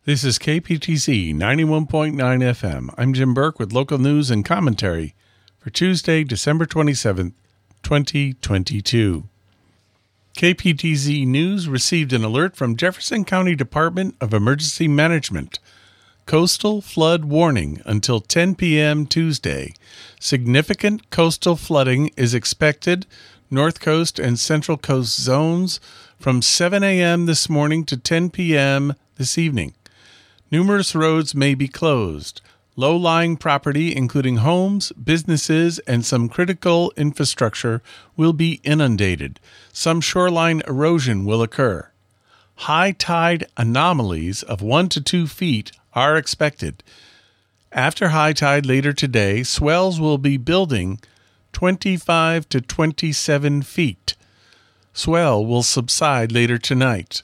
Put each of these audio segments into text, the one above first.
This is KPTZ 91.9 FM. I'm Jim Burke with local news and commentary for Tuesday, December 27th, 2022. KPTZ News received an alert from Jefferson County Department of Emergency Management. Coastal flood warning until 10 p.m. Tuesday. Significant coastal flooding is expected, North Coast and Central Coast zones, from 7 a.m. this morning to 10 p.m. this evening. Numerous roads may be closed. Low-lying property, including homes, businesses, and some critical infrastructure, will be inundated. Some shoreline erosion will occur. High tide anomalies of 1 to 2 feet are expected. After high tide later today, swells will be building 25 to 27 feet. Swell will subside later tonight.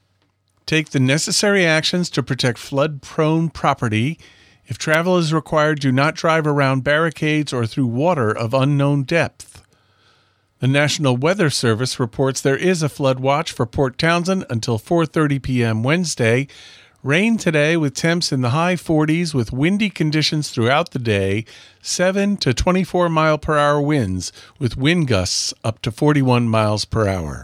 Take the necessary actions to protect flood-prone property. If travel is required, do not drive around barricades or through water of unknown depth. The National Weather Service reports there is a flood watch for Port Townsend until 4:30 p.m. Wednesday. Rain today with temps in the high 40s with windy conditions throughout the day, 7 to 24 mile per hour winds with wind gusts up to 41 miles per hour.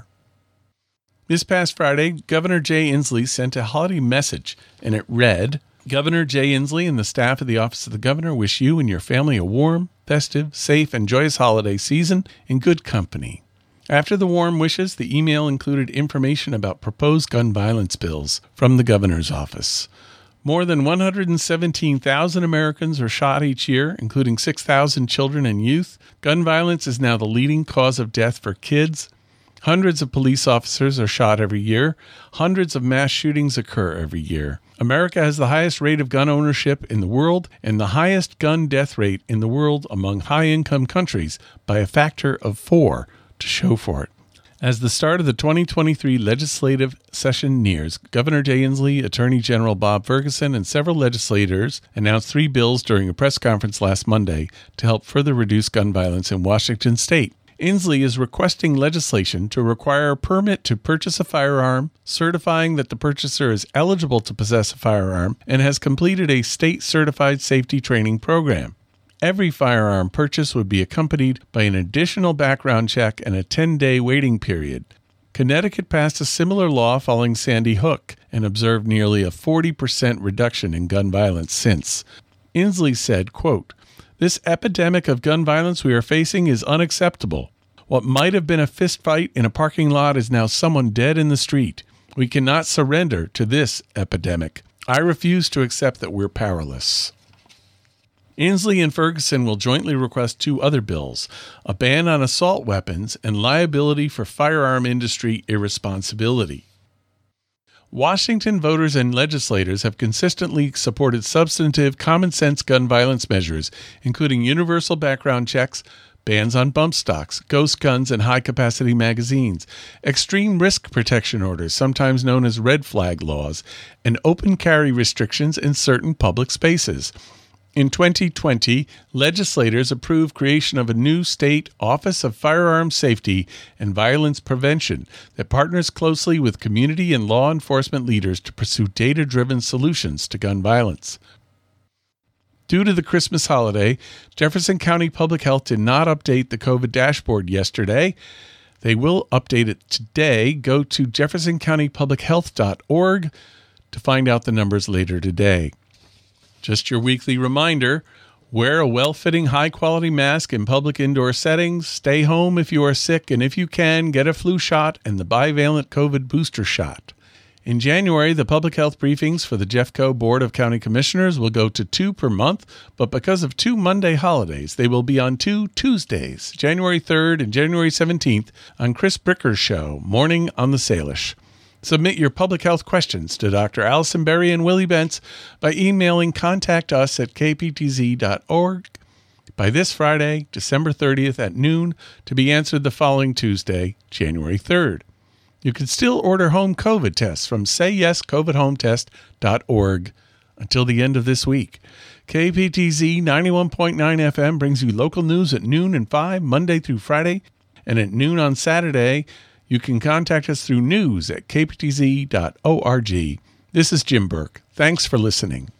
This past Friday, Governor Jay Inslee sent a holiday message, and it read, Governor Jay Inslee and the staff of the Office of the Governor wish you and your family a warm, festive, safe, and joyous holiday season in good company. After the warm wishes, the email included information about proposed gun violence bills from the governor's office. More than 117,000 Americans are shot each year, including 6,000 children and youth. Gun violence is now the leading cause of death for kids. Hundreds of police officers are shot every year. Hundreds of mass shootings occur every year. America has the highest rate of gun ownership in the world and the highest gun death rate in the world among high-income countries by a factor of 4 to show for it. As the start of the 2023 legislative session nears, Governor Jay Inslee, Attorney General Bob Ferguson, and several legislators announced 3 bills during a press conference last Monday to help further reduce gun violence in Washington state. Inslee is requesting legislation to require a permit to purchase a firearm, certifying that the purchaser is eligible to possess a firearm and has completed a state-certified safety training program. Every firearm purchase would be accompanied by an additional background check and a 10-day waiting period. Connecticut passed a similar law following Sandy Hook and observed nearly a 40% reduction in gun violence since. Inslee said, quote, This epidemic of gun violence we are facing is unacceptable. What might have been a fist fight in a parking lot is now someone dead in the street. We cannot surrender to this epidemic. I refuse to accept that we're powerless. Inslee and Ferguson will jointly request 2 other bills, a ban on assault weapons and liability for firearm industry irresponsibility. Washington voters and legislators have consistently supported substantive, common-sense gun violence measures, including universal background checks, bans on bump stocks, ghost guns, and high-capacity magazines, extreme risk protection orders, sometimes known as red flag laws, and open carry restrictions in certain public spaces. In 2020, legislators approved creation of a new state Office of Firearms Safety and Violence Prevention that partners closely with community and law enforcement leaders to pursue data-driven solutions to gun violence. Due to the Christmas holiday, Jefferson County Public Health did not update the COVID dashboard yesterday. They will update it today. Go to jeffersoncountypublichealth.org to find out the numbers later today. Just your weekly reminder, wear a well-fitting, high-quality mask in public indoor settings, stay home if you are sick, and if you can, get a flu shot and the bivalent COVID booster shot. In January, the public health briefings for the Jeffco Board of County Commissioners will go to 2 per month, but because of 2 Monday holidays, they will be on 2 Tuesdays, January 3rd and January 17th, on Chris Bricker's show, Morning on the Salish. Submit your public health questions to Dr. Allison Berry and Willie Bentz by emailing contactus@kptz.org by this Friday, December 30th at noon, to be answered the following Tuesday, January 3rd. You can still order home COVID tests from sayyescovidhometest.org until the end of this week. KPTZ 91.9 FM brings you local news at noon and 5, Monday through Friday, and at noon on Saturday. You can contact us through news@kptz.org. This is Jim Burke. Thanks for listening.